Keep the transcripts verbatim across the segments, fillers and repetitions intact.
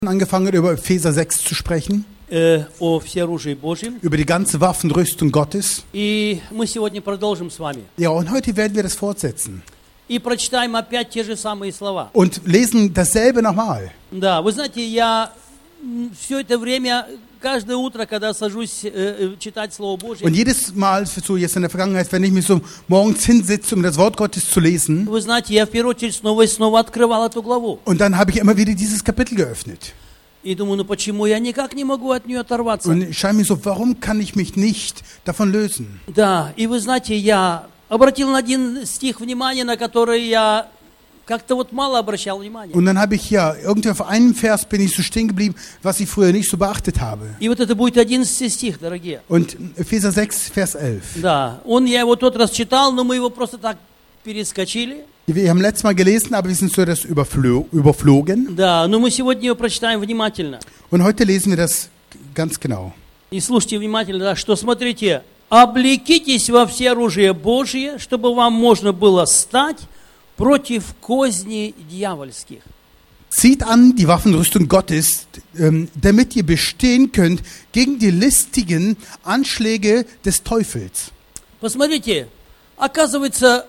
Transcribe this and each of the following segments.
angefangen, über Epheser sechs zu sprechen, э, о всеоружии Божьем. über die ganze Waffenrüstung Gottes. И мы сегодня продолжим с вами. Ja, und heute werden wir das fortsetzen И прочитаем опять те же самые слова. und lesen dasselbe nochmal. Да, вы знаете, я все это время, каждое утро, когда сажусь э, читать Слово Божье, Und jedes Mal, so jetzt in der Vergangenheit, wenn ich mich so morgens hinsitze, um das Wort Gottes zu lesen, вы знаете, я в первую очередь снова и снова открывал эту главу. und dann habe ich immer wieder dieses Kapitel geöffnet. И думаю, ну почему я никак не могу от нее оторваться? Und ich schaue mir so, warum kann ich mich nicht davon lösen? Да, и вы знаете, я обратил на один стих внимание, на который я как-то вот мало обращал внимания. Und dann habe ich ja, irgendwie auf einem Vers bin ich so stehen geblieben, was ich früher nicht so beachtet habe. И вот это будет одиннадцатый стих, дорогие. Und Epheser sechs, Vers elf. Да, он, я его тот раз читал, но мы его просто так перескочили. Wir haben letztes Mal gelesen, aber wir sind so das überflo- überflogen. Да, но мы сегодня его прочитаем внимательно. Und heute lesen wir das ganz genau. И слушайте внимательно, да, что смотрите, облекитесь во всеоружие Божие, чтобы вам можно было стать против козней дьявольских. Zieht an die Waffenrüstung Gottes, ähm, damit ihr bestehen könnt gegen die listigen Anschläge des Teufels. Посмотрите, оказывается,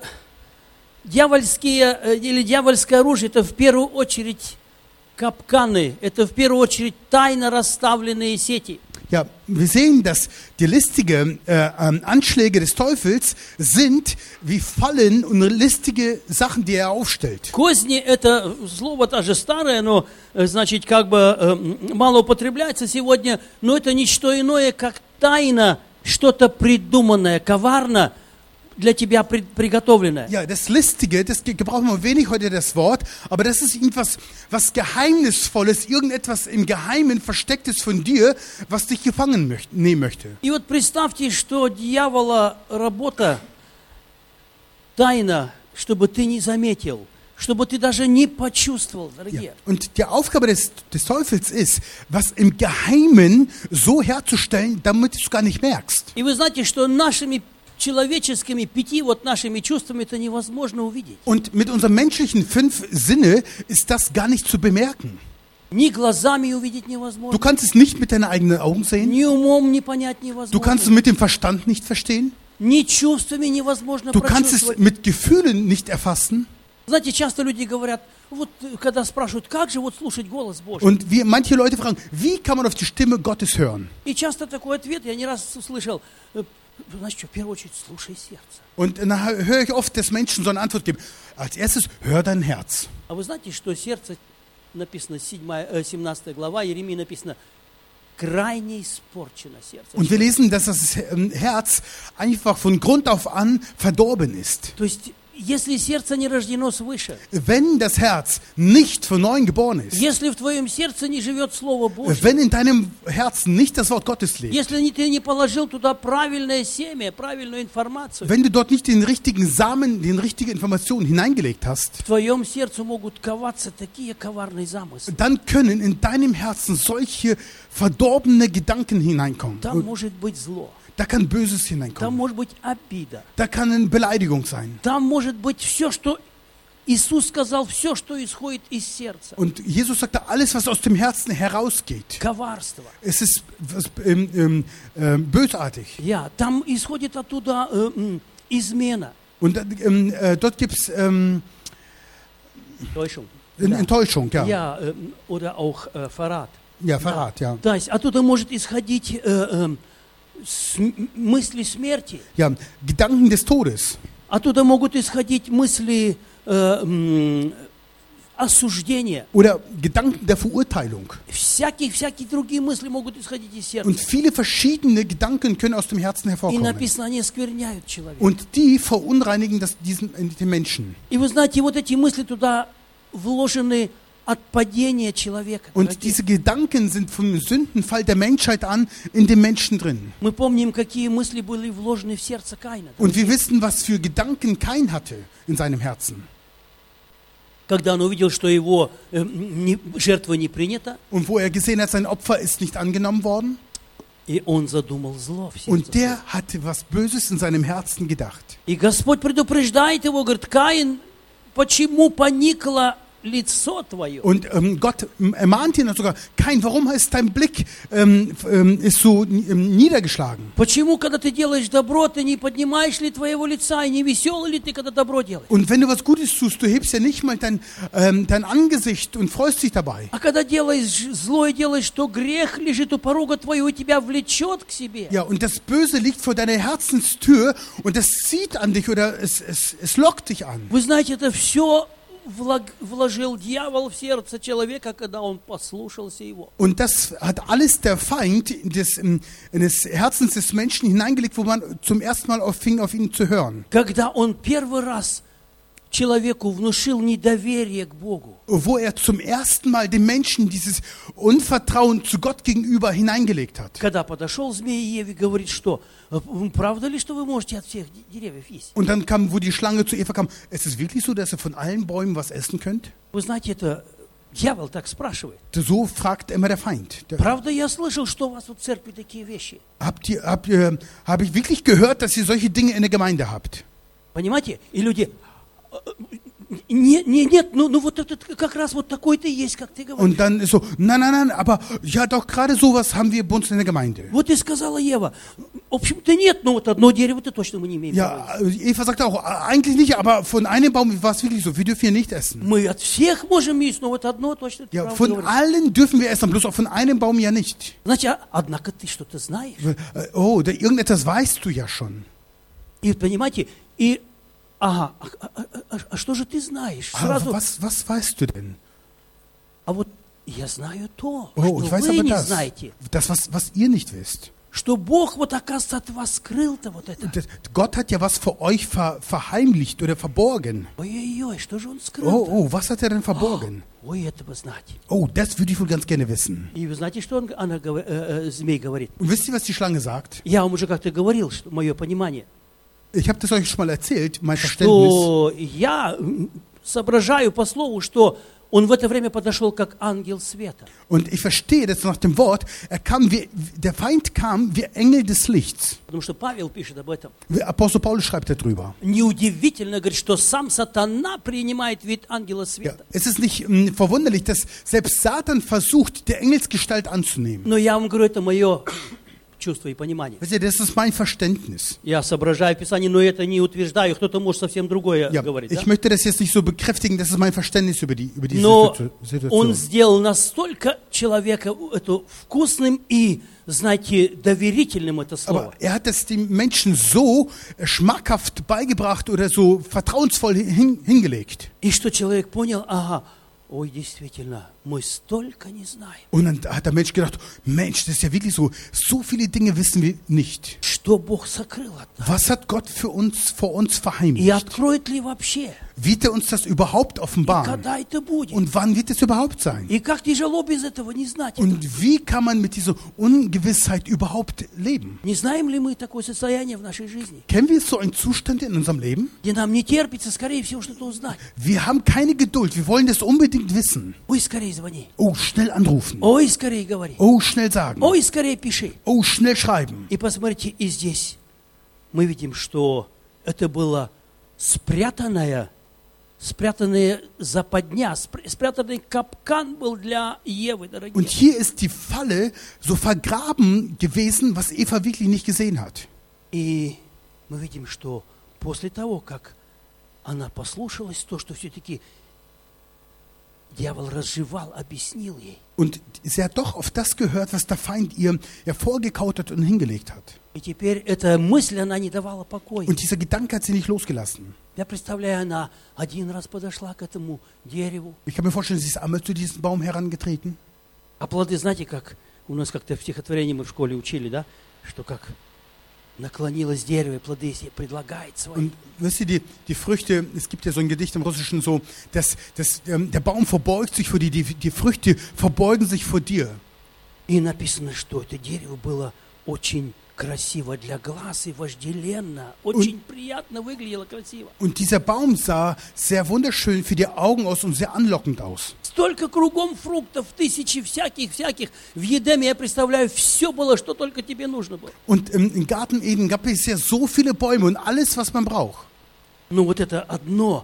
дьявольские э, или дьявольское оружие это в первую очередь капканы, это в первую очередь тайно расставленные сети. Ja, wir sehen, dass die listigen äh, ähm, Anschläge des Teufels sind wie Fallen und listige Sachen, die er aufstellt. Козни это слово тоже старое, но э, значит как бы э, мало употребляется сегодня, но это не что иное, как тайна, что-то придуманное, коварно для тебя при- приготовленное. Ja, das Listige, das ge- gebrauchen wir wenig heute das Wort, aber das ist irgendwas, was Geheimnisvolles, irgendetwas im Geheimen Verstecktes von dir, was dich gefangen möcht- nehmen möchte. И вот представьте, что дьявола работа тайна, чтобы ты не заметил, чтобы ты даже не почувствовал, дорогие. Ja. Und die Aufgabe des, des Teufels ist, was im Geheimen so herzustellen, damit du es gar nicht merkst. И вы знаете, что нашими человеческими пяти вот нашими чувствами это невозможно увидеть. Und mit unseren menschlichen fünf Sinne ist das gar nicht zu bemerken. Ни глазами увидеть невозможно, Du kannst es nicht mit deinen eigenen Augen sehen. ни умом не понять Du kannst es невозможно, mit dem Verstand nicht verstehen. ни чувствами невозможно Du kannst es прочувствовать. mit Gefühlen nicht erfassen. Знаете, часто люди говорят, вот э, когда спрашивают, как же вот слушать голос Божий? Und wir, manche Leute fragen, wie kann man auf die Stimme Gottes hören? И часто такой ответ, я не раз услышал, э, знаешь что, в первую очередь слушай сердце. Und dann höre ich oft, dass Menschen so eine Antwort geben. Als erstes, hör dein Herz. А вы знаете, что сердце, написано седьмая, э, семнадцатая глава, Иеремии написано, крайне испорчено сердце. Und wir lesen, dass das Herz einfach von Grund auf an verdorben ist. То есть, если сердце не рождено свыше, Wenn das Herz nicht von neuem geboren ist, если в твоем сердце не живет Слово Божье, wenn in deinem Herzen nicht das Wort Gottes lebt, если не- ты не положил туда правильное семя, правильную информацию, wenn du dort nicht den richtigen Samen, die richtige Informationen hineingelegt hast, в твоем сердце могут коваться такие коварные замыслы. dann können in deinem Herzen solche verdorbene Gedanken hineinkommen. Там может быть зло, Da kann Böses там hineinkommen. может быть обида, Da kann eine Beleidigung sein. там может быть все, что Иисус сказал, все, что исходит из сердца. Und Jesus sagte, alles, was aus dem Herzen herausgeht, Коварство. es ist was, ähm, ähm, ähm, bösartig. Я, там исходит оттуда э, м, измена. Und ähm, äh, dort gibt es ähm, Täuschung. eine Enttäuschung, ja. Я, э, м, oder auch äh, Verrat. Ja, Verrat, ja. То есть оттуда может исходить э, э, с- м- мысли смерти. Ja, Gedanken des Todes. Оттуда могут исходить мысли э, м, осуждения. Oder Gedanken der Verurteilung. Всякие-всякие другие мысли могут исходить из сердца. Und viele verschiedene Gedanken können aus dem Herzen И hervorkommen. написано, они оскверняют человека. Und die verunreinigen das, diesen, den Menschen. И вы знаете, вот эти мысли туда вложены от падения человека. Und дорогие. diese Gedanken sind vom Sündenfall der Menschheit an in dem Menschen drin. Мы помним, какие мысли были вложены в сердце Каина. Und wir wissen, was für Gedanken Kain hatte in seinem Herzen. Когда он увидел, что его э, не- жертва не принята, Und wo er gesehen hat, sein Opfer ist nicht angenommen worden. и он задумал зло в сердце. Und der hatte was Böses in seinem Herzen gedacht. И Господь предупреждает его, говорит, Каин, почему поникла лицо твое? Und ähm, Gott ermahnt ihn sogar, Kain, warum ist dein Blick ähm, ähm, ist so ähm, niedergeschlagen? Почему, когда ты делаешь добро, ты не поднимаешь ли твоего лица, и не веселый ли ты, когда добро делаешь? Und wenn du was Gutes tust, du hebst ja nicht mal dein, ähm, dein Angesicht und freust dich dabei. А когда делаешь зло и делаешь, то грех лежит у порога твоего и тебя влечет к себе. Ja, und das Böse liegt vor deiner Herzenstür und es zieht an dich oder es, es, es lockt dich an. Вы знаете, это все вложил дьявол в сердце человека, когда он послушался его. Und das hat alles der Feind des, des Herzens des Menschen hineingelegt, wo man zum ersten Mal auffing, auf ihn zu hören. Когда он первый раз человеку внушил недоверие к Богу. Wo er zum ersten Mal dem Menschen dieses Unvertrauen zu Gott gegenüber hineingelegt hat. Когда подошел змей Еве, говорит, что правда ли, что вы можете от всех деревьев есть? Und dann kam, wo die Schlange zu Eva kam, ist es wirklich so, dass ihr von allen Bäumen was essen könnt? Вы знаете, это дьявол так спрашивает. So fragt immer der Feind. Der, правда, я слышал, что у вас в церкви такие вещи. Habt ihr, habt ihr, habe ich wirklich gehört, dass ihr solche Dinge in der Gemeinde habt? Понимаете? И люди Нет, нет, нет, ну, ну вот это как раз вот такой-то есть, как ты говоришь. Und dann ist so, nein, nein, nein, aber ja doch, gerade sowas haben wir bei uns in der Gemeinde. Вот и сказала Ева, в общем-то нет, но вот одно дерево-то точно мы не имеем. Ja, Eva sagte auch, eigentlich nicht, aber von einem Baum war es wirklich so, wir dürfen hier nicht essen. Мы от всех можем есть, но вот одно точно. Ja, von allen dürfen wir essen, bloß auch von einem Baum ja nicht. Значит, однако ты что-то знаешь. Oh, da, irgendetwas weißt du ja schon. И понимаете, и Ага, а, а, а, а что же ты знаешь? Сразу... Was, was weißt du denn? А вот я знаю то, oh, что ich weiß вы aber не das, знаете. Das, was, was ihr nicht wisst. Что Бог вот, оказывается, от вас скрыл-то вот это. Gott hat ja was vor euch ver, verheimlicht oder verborgen. Ой-ой-ой, что же он скрыл? Oh, oh, was hat er denn verborgen? Ой, это бы знать. Oh, das würde ich wohl ganz gerne wissen. И вы знаете, что он, она, äh, äh, змей говорит? Und wisst ihr, was die Schlange sagt? Я вам уже как-то говорил, что мое понимание. Ich habe das euch schon mal erzählt, mein Verständnis. Что я соображаю по слову, что он в это время подошел как ангел света. Und ich verstehe das nach dem Wort, er kam wie, der Feind kam wie Engel des Lichts. Потому что Павел пишет об этом. Apostel Paulus schreibt darüber. Неудивительно, говорит, что сам сатана принимает вид ангела света. Ja, es ist nicht mh, verwunderlich, dass selbst Satan versucht, der Engelsgestalt anzunehmen. Но я вам говорю, это мое чувство и понимание. Weißt ihr, das ist mein Verständnis. Я соображаю Писание, но это не утверждаю. Кто-то может совсем другое Ja, говорить. ich Да? möchte das jetzt nicht so bekräftigen, das ist mein Verständnis über, die, über diese Но Situation. он сделал настолько человека это вкусным и, знаете, доверительным это слово. Aber er hat es den Menschen so schmackhaft beigebracht oder so vertrauensvoll hin, hingelegt. И что человек понял, ага, ой, действительно, мы столько не знаем. Und dann hat der Mensch gedacht, Mensch, das ist ja wirklich so, so viele Dinge wissen wir nicht. Что Бог сокрыл от нас? Was hat Gott für uns, vor uns И verheimlicht? откроет ли вообще? Wird er uns das überhaupt И offenbaren? когда это будет? Und wann wird es überhaupt sein? И как тяжело без этого не знать. Und wie kann man mit dieser Ungewissheit überhaupt leben? Не знаем ли мы такое состояние в нашей жизни? Kennen wir so einen Zustand in unserem Leben? Где нам не терпится, скорее всего, что-то узнать. Wir haben keine Geduld, wir wollen das unbedingt wissen. Ой, скорее звони. Oh, schnell anrufen. Ой, скорее говори. Oh, schnell sagen. Ой, скорее пиши. Oh, schnell schreiben. И посмотрите, и здесь мы видим, что это было спрятанное, спрятанная западня, спрятанный капкан был для Евы, дорогие. Und hier ist die Falle so vergraben gewesen, was Eva wirklich nicht gesehen hat. И мы видим, что после того, как она послушалась, то, что все-таки дьявол разжевал, объяснил ей. Und sie hat doch auf das gehört, was der Feind ihr hervorgekaut hat und hingelegt hat. И теперь эта мысль, она не давала покоя. Und dieser Gedanke hat sie nicht losgelassen. Я представляю, она один раз подошла к этому дереву. Ich kann mir vorstellen, sie ist einmal zu diesem Baum herangetreten. А плоды, знаете, как у нас как-то в стихотворении мы в школе учили, да? Что как наклонилось дерево, и плоды себе предлагает свои. Und wisst ihr, die, die Früchte, es gibt ja so ein Gedicht im Russischen so, dass, dass ähm, der Baum verbeugt sich vor dir, die, die Früchte verbeugen sich vor dir. И написано, что это дерево было очень красиво для глаз и вожделенно. Очень Und, приятно выглядело, красиво. und dieser Baum sah sehr wunderschön für die Augen aus und sehr anlockend aus. Столько кругом фруктов, тысячи всяких-всяких. В Едеме, я представляю, все было, что только тебе нужно было. Und ähm, im Garten Eden gab es ja so viele Bäume und alles, was man braucht. Ну вот это одно,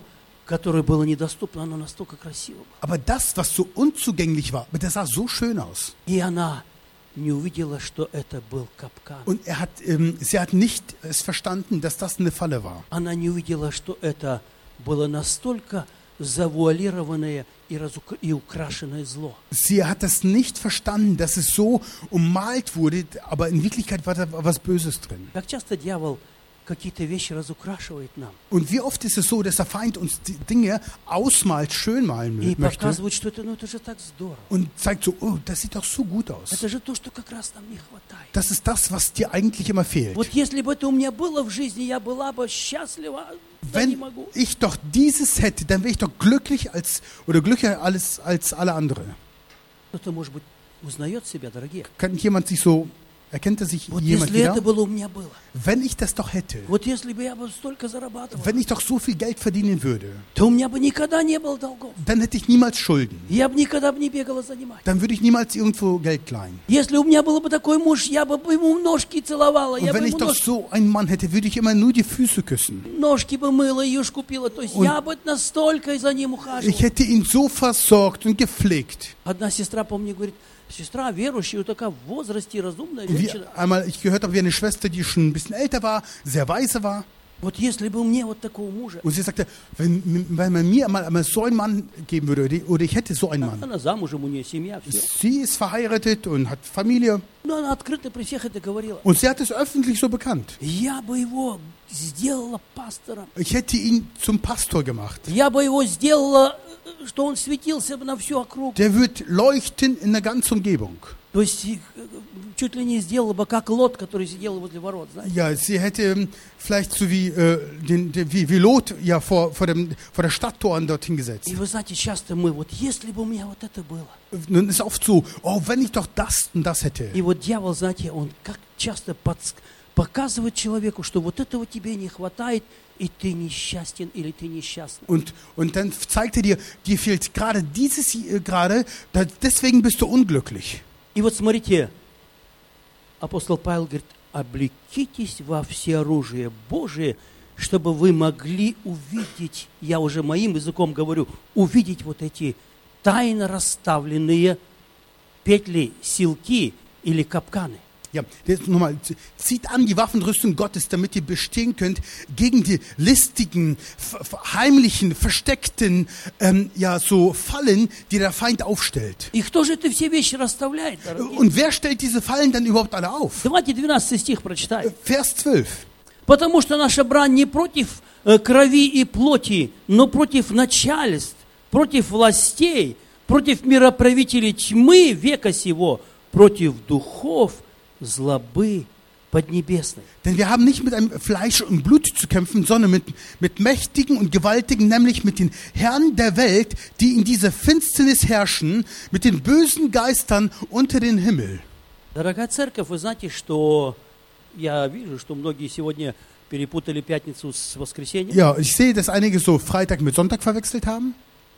которое было недоступно, оно настолько красиво было. Aber das, was so unzugänglich war, das sah so schön aus. И она не увидела, что это был капкан. Und er hat, ähm, sie hat nicht es verstanden, dass das eine Falle war. Она не увидела, что это было настолько завуалированное и, разук... и украшенное зло. Sie hat das nicht verstanden, dass es so ummalt wurde, aber in Wirklichkeit war da was Böses drin. Как часто дьявол какие-то вещи разукрашивает нам. Und wie oft ist es so, dass der Feind uns die Dinge ausmalt, schön malen И möchte показывает, что это, ну, это же так здорово. und zeigt so, oh, das sieht doch so gut aus. Это же то, что как раз нам не хватает. Das ist das, was dir eigentlich immer fehlt. Вот если бы это у меня было в жизни, я была бы счастлива, да не Wenn могу. ich doch dieses hätte, dann wäre ich doch glücklich als oder glücklicher als, als alle andere. Кто-то, может быть, узнает себя, дорогие. Kann jemand sich so, erkennt er sich Вот jemand если wieder? это было у меня было. Wenn ich das doch hätte, Вот если бы я бы столько зарабатывал, wenn ich doch so viel Geld verdienen würde, то у меня бы никогда не было долгов. dann hätte ich niemals Schulden. Я бы никогда бы не бегала занимать. Dann würde ich niemals irgendwo Geld leihen. Если у меня был бы такой муж, я бы ему ножки целовала, Und я бы wenn ich ему doch ножки, so einen Mann hätte, würde ich immer nur die Füße küssen. ножки бы мыла, юшку купила. То есть Und- я бы настолько за ним Ich ухаживала. hätte ihn so versorgt und gepflegt. Одна сестра, помню, говорит, сестра верующая, такая в возрасте, разумная Und wie женщина. einmal ich gehört habe, wie eine Schwester, die schon ein bisschen älter war, sehr weise war. Вот если бы мне вот такого мужа, Und sie sagte, wenn, wenn man mir einmal, einmal so einen Mann geben würde, oder- oder ich hätte so einen Mann. она замужем, у нее семья, все. Sie ist verheiratet und hat Familie. Но она открыто при всех это говорила. Und sie hat es öffentlich so bekannt. Я бы его сделала пастором. Ich hätte ihn zum Pastor gemacht. Я бы его сделала, что он светился бы на всю округу. Der wird leuchten in der ganzen Umgebung. То есть э, чуть ли не сделала бы, как Лот, который сидел возле ворот, знаете. Ja, sie hätte ähm, vielleicht so wie, äh, den, der, wie, wie Lot ja vor, vor, dem, vor der Stadttoren dorthin gesetzt. И вы знаете, часто мы, вот если бы у меня вот это было. Nun ist oft so, oh, wenn ich doch das und das hätte. И вот дьявол, знаете, он как часто подск- показывает человеку, что вот этого тебе не хватает, и ты несчастен или ты несчастна. Und, und dann zeigt er dir, dir fehlt gerade dieses äh, gerade, da, deswegen bist du unglücklich. И вот смотрите, апостол Павел говорит, облекитесь во всеоружие Божие, чтобы вы могли увидеть, я уже моим языком говорю, увидеть вот эти тайно расставленные петли, силки или капканы. Ja, das nochmal, zieht an die Waffenrüstung Gottes, damit ihr bestehen könnt gegen die listigen, f- f- heimlichen, versteckten, ähm, ja, so Fallen, die der Feind aufstellt. И кто же это все вещи расставляет, дорогие? Und wer stellt diese Fallen dann überhaupt alle auf? Давайте двенадцатый стих прочитаем. Vers zwölf. Потому что наша брань не против э, крови и плоти, но против начальств, против властей, против мироправителей тьмы века сего, против духов злобы поднебесной. Denn wir haben nicht mit einem Fleisch und Blut zu kämpfen, sondern mit, mit Mächtigen und Gewaltigen, nämlich mit den Herren der Welt, die in dieser Finsternis herrschen, mit den bösen Geistern unter den Himmel. Дорогая церковь, вы знаете, что я вижу, что многие сегодня перепутали пятницу с воскресеньем. Ja, ich sehe, dass einige so Freitag mit Sonntag verwechselt haben.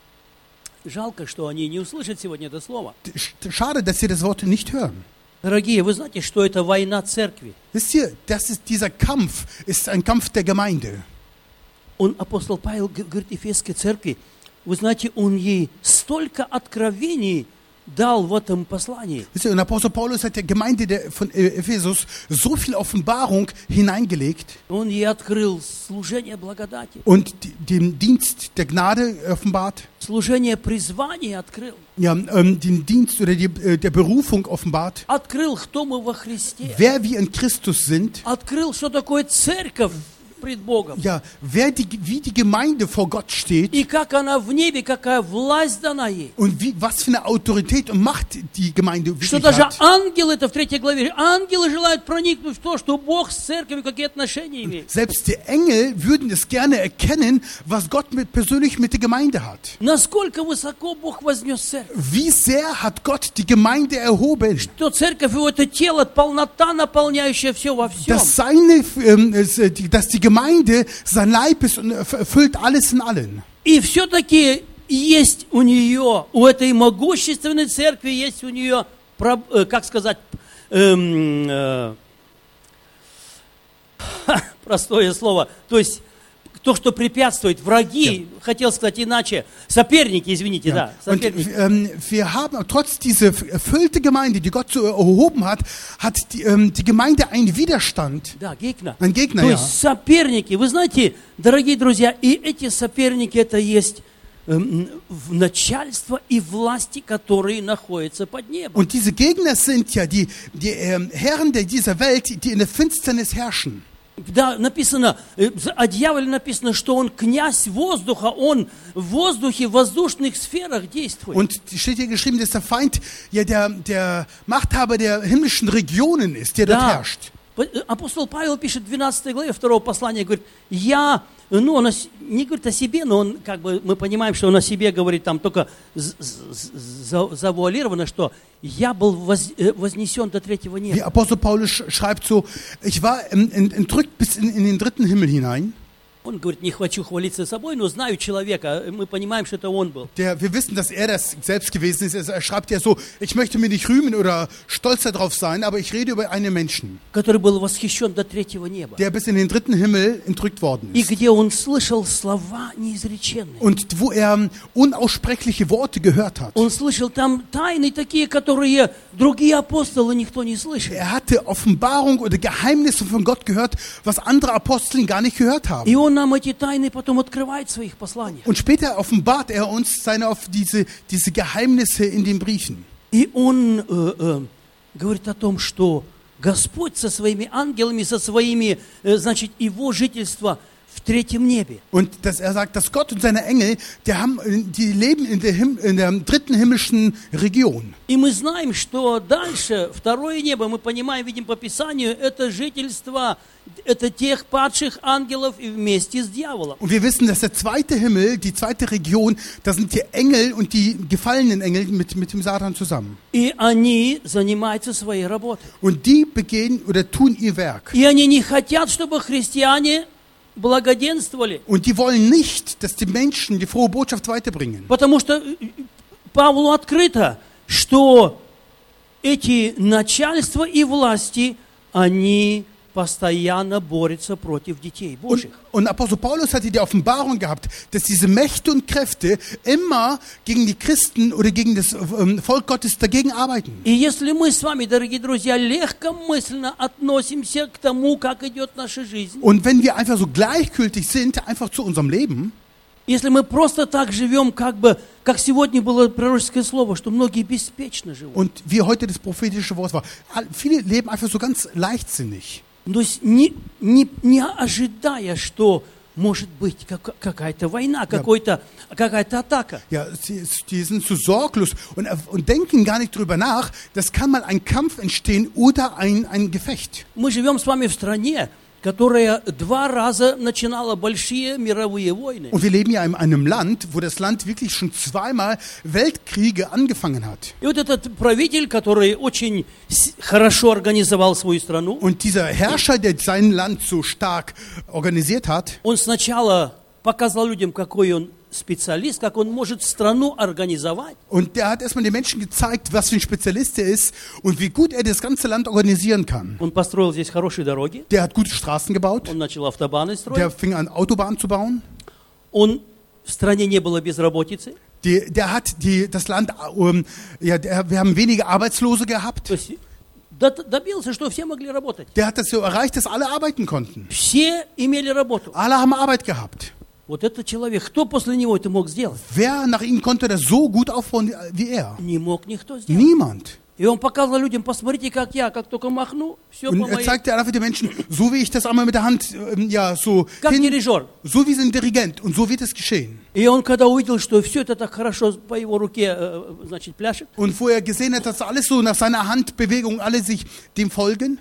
Жалко, что они не услышат сегодня это слово. Schade, dass sie das Wort nicht hören. Дорогие, вы знаете, что это война церкви. Wisst ihr, das ist, dieser Kampf ist ein Kampf der Gemeinde. Он, апостол Павел г- говорит Ефесской церкви, вы знаете, он ей столько откровений дал в этом послании. Wisst ihr, und Apostel Paulus hat der Gemeinde der, von äh, Ephesus so viel Offenbarung hineingelegt Он ей открыл служение благодати, und die, den Dienst der Gnade offenbart, служение призвания открыл, ja, ähm, den Dienst oder die, äh, der Berufung offenbart, открыл, кто мы во Христе, wer wir in Christus sind, открыл, что такое церковь пред Богом, ja, wer die, wie die Gemeinde vor Gott steht и как она в небе, какая власть дана ей. und wie, was für eine Autorität und Macht die Gemeinde Что wirklich даже hat. ангелы, это в третьей главе, ангелы желают проникнуть в то, что Бог с церковью какие отношения имеет. Selbst die Engel würden es gerne erkennen, was Gott mit, persönlich mit der Gemeinde hat. Насколько высоко Бог вознес церковь. Wie sehr hat Gott die Gemeinde erhoben, Что церковь его это тело, полнота, наполняющая все во всем. dass, seine, ähm, es, äh, die- dass die Gemeinde sein Leib ist und erfüllt alles in allen. И все-таки есть у нее, у этой могущественной церкви, есть у нее, про- э, как сказать, эм, э, ха, простое слово, то есть то, что препятствует, враги, хотел сказать иначе, соперники, извините, да, Und соперники. ähm, wir haben, trotz dieser erfüllte Gemeinde, die Gott so erhoben hat, hat die, ähm, die Gemeinde einen Widerstand. Да, Гекна. Ein Gegner, То ja. есть соперники. Вы знаете, дорогие друзья, и эти соперники, это есть эм, в начальство и власти, которые находятся под небом. Und diese Gegner sind ja die, die ähm, Herren der, dieser Welt, die in der Finsternis herrschen. Да, написано, э, о дьяволе написано, что он князь воздуха, он в воздухе, в воздушных сферах действует. Und steht hier geschrieben, dass der Feind ja der, der Machthaber der himmlischen Regionen ist, der dort Да. herrscht. Апостол Павел пишет в двенадцатой главе второго послания, говорит, я, ну, он о с- не говорит о себе, но он, как бы, мы понимаем, что он о себе говорит там только з- з- за- завуалировано, что я был воз- э, вознесен до третьего Wie неба. Apostel Paulus sch- schreibt so, ich war in, in, entrückt bis in, in den dritten Himmel hinein. Он говорит, не хочу хвалиться собой, но знаю человека, мы понимаем, что это он был. Der, wir wissen, dass er das selbst gewesen ist. Er schreibt ja so, ich möchte mir nicht rühmen oder stolz darauf sein, aber ich rede über einen Menschen, Который был восхищен до третьего неба. der bis in den dritten Himmel entrückt worden И ist. где он слышал слова неизреченные. Und wo er unaussprechliche Worte gehört hat. Он слышал там тайны такие, которые другие апостолы никто не слышал. Er hatte Offenbarung oder Geheimnisse von Gott gehört, was andere Apostel gar nicht gehört haben. И он нам эти тайны потом открывает в своих посланиях. Und später offenbart er uns seine, auf diese, diese Geheimnisse in den Briefen. И он э, э, говорит о том, что Господь со своими ангелами, со своими, э, значит, его жительство в третьем небе. Und dass er sagt, dass Gott und seine Engel, die, haben, die leben in der, Him in der dritten himmlischen Region. И мы знаем, что дальше, второе небо, мы понимаем, видим по Писанию, это жительство, это тех падших ангелов и вместе с дьяволом. Und wir wissen, dass der zweite Himmel, die zweite Region, da sind die Engel und die gefallenen Engel mit, mit dem Satan zusammen. И они занимаются своей работой. Und die begehen oder tun ihr Werk. И они не хотят, чтобы христиане благоденствовали. Und die wollen nicht, dass die Menschen die frohe Botschaft weiterbringen. Потому что Павлу открыто, что эти начальства и власти, они постоянно борются против детей Und, Божьих. und Apostel Paulus hatte die Offenbarung gehabt, dass diese Mächte und Kräfte immer gegen die Christen oder gegen das ähm, Volk Gottes dagegen arbeiten. И если мы с вами, дорогие друзья, легкомысленно относимся к тому, как идет наша жизнь, Und wenn wir einfach so gleichgültig sind, einfach zu unserem Leben, если мы просто так живем, как бы, как сегодня было пророческое слово, что многие беспечно живут, und wie heute das prophetische Wort war, all- viele leben einfach so ganz leichtsinnig. то есть не, не, не ожидая, что может быть как, какая-то война, какой-то, какая-то атака. Ja, sie, die sind so sorglos und, und denken gar nicht drüber nach, das kann mal ein Kampf entstehen oder ein, ein Gefecht. Мы живем с вами в стране, которая два раза начинала большие мировые войны. Und wir leben ja in einem Land, wo das Land wirklich schon zweimal Weltkriege angefangen hat. И вот этот правитель, который очень с- хорошо организовал свою страну, Und dieser Herrscher, der sein Land so stark organisiert hat, он сначала показал людям, какой он специалист, как он может страну организовать. und der hat erstmal den Menschen gezeigt, was für ein Spezialist er ist und wie gut er das ganze Land organisieren kann. Он построил здесь хорошие дороги, Der hat gute Straßen gebaut, он начал автобаны строить, der fing an, Autobahnen zu bauen. он, в стране не было безработицы, Die, der hat die, das Land, ähm, ja, der, wir haben wenige Arbeitslose gehabt. то есть до- добился, что все могли работать. Der hat das so erreicht, dass alle arbeiten konnten. Все имели работу. Alle haben Arbeit gehabt. Вот этот человек, кто после него это мог сделать? Wer nach ihm konnte das so gut aufbauen wie er? Не мог никто сделать. Niemand. И он показывал людям, посмотрите, как я, как только махну, все по Und er моей... zeigte einfach den Menschen, so wie ich das einmal mit der Hand, ähm, ja, so Как hin, дирижер. so wie ein Dirigent. Und so wird es geschehen. И он, когда увидел, что все это так хорошо по его руке, э, значит, пляшет, Und wo er gesehen hat, dass alles so nach seiner Handbewegung, alle sich dem folgen.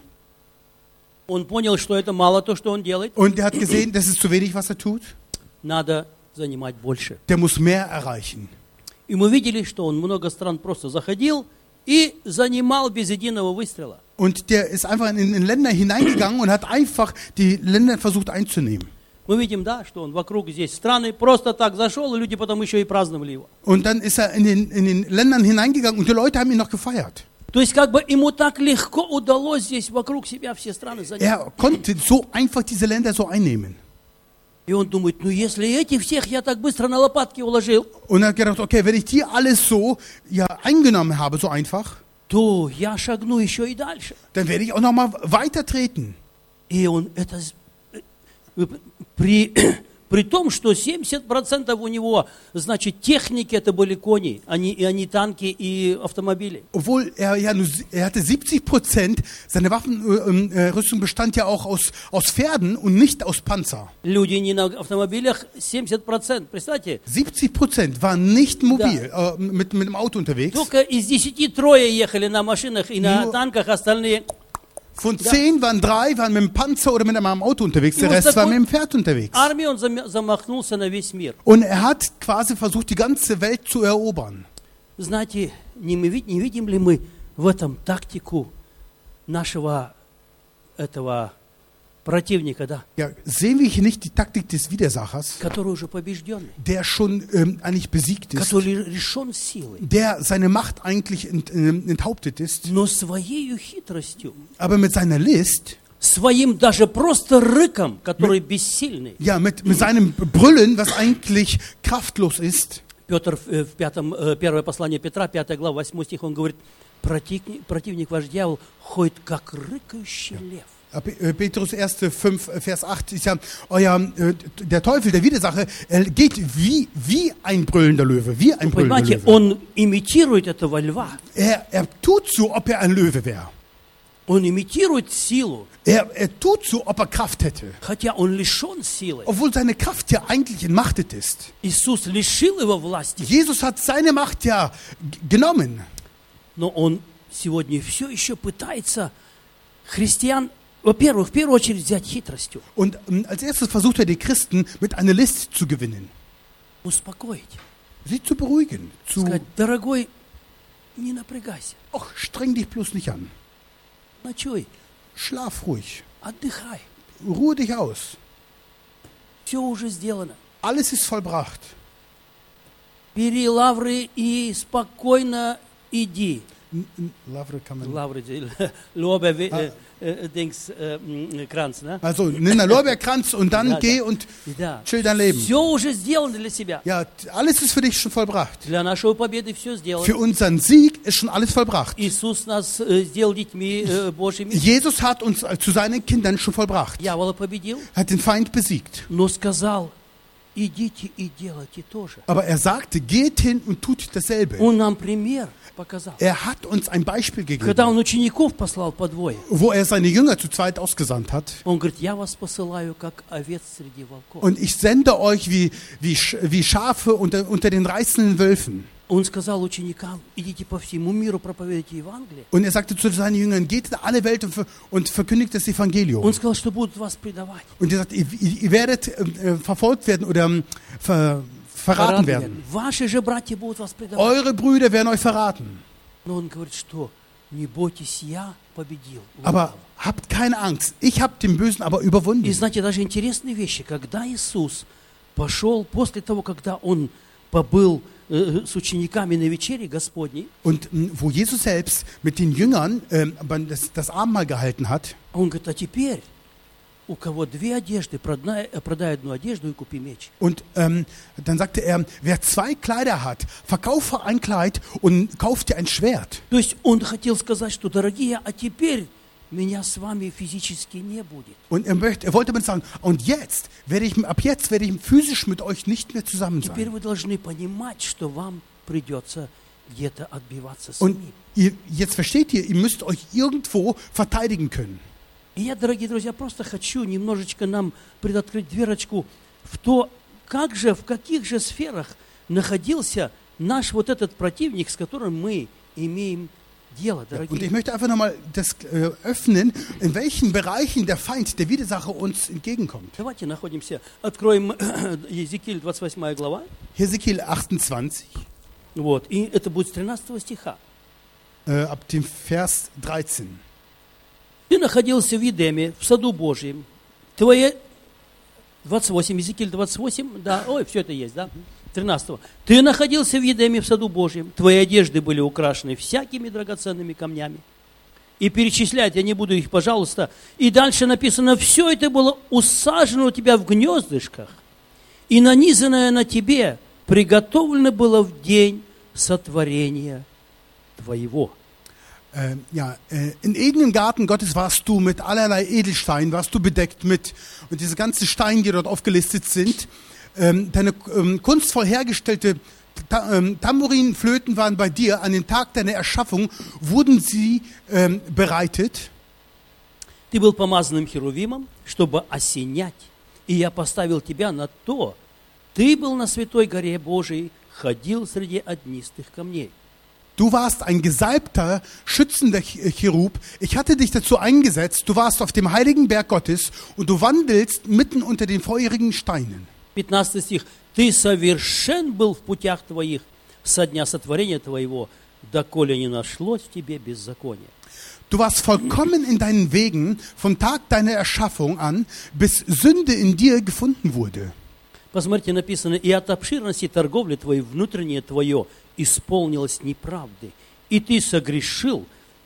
он понял, что это мало то, что он делает. Und er hat gesehen, das ist zu wenig, was er tut. Надо занимать больше. Der muss mehr erreichen. И мы видели, что он много стран просто заходил и занимал без единого выстрела. Und der ist einfach in, in Länder hineingegangen und hat einfach die Länder versucht einzunehmen. Мы видим, да, что он вокруг здесь страны просто так зашел, и люди потом еще и праздновали его. Und dann ist er in den, in den Ländern hineingegangen und die Leute haben ihn noch gefeiert. То есть как бы ему так легко удалось здесь вокруг себя все страны занять. Er konnte so einfach diese Länder so einnehmen. И он думает, ну если этих всех я так быстро на лопатки уложил, Und er hat gedacht, okay, wenn ich die alles so ja, eingenommen habe, so einfach, то я шагну еще и дальше. dann werde ich auch nochmal weiter treten. И он это с- э, при, при том, что семьдесят процентов у него, значит, техники это были кони, а не, а не танки и автомобили. Obwohl er ja nur, er hatte siebzig Prozent, seine Waffenrüstung bestand ja auch aus, aus Pferden und nicht aus Panzer. Люди не на автомобилях, семьдесят процентов, представьте. siebzig Prozent waren nicht mobil, äh, mit, mit dem Auto unterwegs. Только из десяти трое ехали на машинах и на Ну, танках, остальные... Von zehn waren drei waren mit dem Panzer oder mit einem Auto unterwegs, der Und Rest das- war mit dem Pferd unterwegs. Армии он зам- замахнулся на весь мир. Und er hat quasi versucht, die ganze Welt zu erobern. Знаете, не, мы, вид- не видим ли мы в этом тактику нашего этого противника, да, Ja, sehen wir hier nicht die Taktik des Widersachers, который уже побежденный, der schon ähm, eigentlich besiegt ist, который лишен силы, der seine Macht eigentlich ent, ähm, enthauptet ist, но своей хитростью, aber mit seiner List, своим даже просто рыком, который бессильный. ja, mit, mit seinem Brüllen, was eigentlich kraftlos ist. Петр в, э, в пятом, э, первое послание Петра, пятая глава, восьмой стих, он говорит, противник, противник ваш дьявол ходит, как рыкающий лев. Äh, Petrus eins, fünf, Vers acht ist ja, euer, äh, der Teufel, der Widersacher, er geht wie, wie ein brüllender Löwe, wie ein brüllender Понимаете, Löwe. он имитирует этого льва, Er, er tut so, ob er ein Löwe wäre. он имитирует силу, Er, er tut so, ob er Kraft hätte. хотя он лишен силы. Obwohl seine Kraft ja eigentlich entmachtet ist. Иисус лишил его власти, Jesus hat seine Macht ja g- genommen. но он сегодня все еще пытается христиан, во-первых, в первую очередь взять хитростью, Und ähm, als erstes versucht er, die Christen mit einer List zu gewinnen. успокоить, Sie zu beruhigen. Zu, сказать, дорогой, не напрягайся, ach, streng dich bloß nicht an. ночуй, Schlaf ruhig. отдыхай, Ruhe dich aus. все уже сделано. Alles ist vollbracht. Бери лавры и спокойно иди. N- n- Lavre kann man. Лавры, Лобе, äh, äh, Dings, äh, m, Kranz, ne? Also nimm einen Lorbeerkranz und dann Ja, geh ja. und Да. chill dein Leben. Все уже сделано для себя. Ja, t- alles ist für dich schon vollbracht. Для нашей победы все сделано. Für unseren Sieg ist schon alles vollbracht. Иисус нас э, сделал детьми э, Божьими. Jesus hat uns äh, zu seinen Kindern schon vollbracht. Дьявола победил, Hat den Feind besiegt. но сказал, идите и делайте тоже. Aber er sagte, geht hin und tut dasselbe. Он нам пример показал. Er hat uns ein Beispiel Когда gegeben, он учеников послал по двое, wo er seine Jünger zu zweit ausgesandt hat. он говорит, я вас посылаю, как овец среди волков. Und ich sende euch wie, wie, Sch- wie Schafe unter, unter den reißenden Wölfen. Он сказал ученикам, идите по всему миру, проповедуйте Евангелие. Und er sagte zu seinen Jüngern, geht in alle Welt und, ver und verkündigt das Evangelium. Он сказал, что будут вас предавать. Und er sagt, ihr, ihr ihr werdet äh, verfolgt werden oder ähm, ver verraten werden. Ваши же братья будут вас предавать. Eure Brüder werden euch verraten. Но он говорит, что не бойтесь, я победил. Aber habt keine Angst. Ich habe den Bösen aber überwunden. И знаете, даже интересные вещи. Когда Иисус пошел, после того, когда он побыл э, с учениками на вечере Господней, Und mh, wo Jesus selbst mit den Jüngern ähm, beim- das, das Abendmahl gehalten hat, он говорит, а теперь у кого две одежды, продай, продай одну одежду и купи меч. und ähm, dann sagte er, wer zwei Kleider hat, verkaufe ein Kleid und kauf dir ein Schwert. То есть он хотел сказать, что, дорогие, а теперь меня с вами физически не будет. Und er, möchte, er wollte damit sagen, und jetzt werde ich, ab jetzt werde ich physisch mit euch nicht mehr zusammen Теперь sein. вы должны понимать, что вам придется где-то отбиваться Und самим. ihr, jetzt versteht ihr, ihr müsst euch irgendwo verteidigen können. И я, дорогие друзья, просто хочу немножечко нам предоткрыть дверочку в то, как же, в каких же сферах находился наш вот этот противник, с которым мы имеем дело, Und ich дорогие. möchte einfach nochmal das äh, öffnen, in welchen Bereichen der Feind, der Widersacher uns entgegenkommt. Давайте находимся, откроем Иезекииль двадцать восьмая глава, Hesekiel achtundzwanzig, вот, и это будет с тринадцатого стиха. äh, ab dem Vers dreizehn. Ты находился в Едеме, в саду Божьем, твои... двадцать восемь, Иезекииль двадцать восемь, да, ой, все это есть, да, тринадцатого. Ты находился в Едеме, в саду Божьем, твои одежды были украшены всякими драгоценными камнями. И перечислять я не буду их, пожалуйста. И дальше написано, все это было усажено у тебя в гнездышках, и нанизанное на тебе приготовлено было в день сотворения твоего. Äh, ja, äh, in Eden im Garten Gottes warst du mit allerlei Edelsteinen, warst du bedeckt mit, und diese ganzen Steine, die dort aufgelistet sind, ähm, deine ähm, kunstvoll hergestellte Ta ähm, Tambourin, Flöten waren bei dir, an dem Tag deiner Erschaffung wurden sie ähm, bereitet. Ты был помазанным херувимом, чтобы осенять, и я поставил тебя на то. Ты был на святой горе Божией, ходил среди однистых камней. Du warst ein gesalbter, schützender Cherub. Ich hatte dich dazu eingesetzt. Du warst auf dem heiligen Berg Gottes und du wandelst mitten unter den feurigen Steinen. пятнадцатый стих. Ты совершен был в путях твоих со дня сотворения твоего, доколе не нашлось в тебе беззакония. Du warst vollkommen in deinen Wegen vom Tag deiner Erschaffung an, bis Sünde in dir gefunden wurde. Посмотрите, написано, и от обширности торговли твоей внутреннее твое исполнилось неправды, и ты согрешил,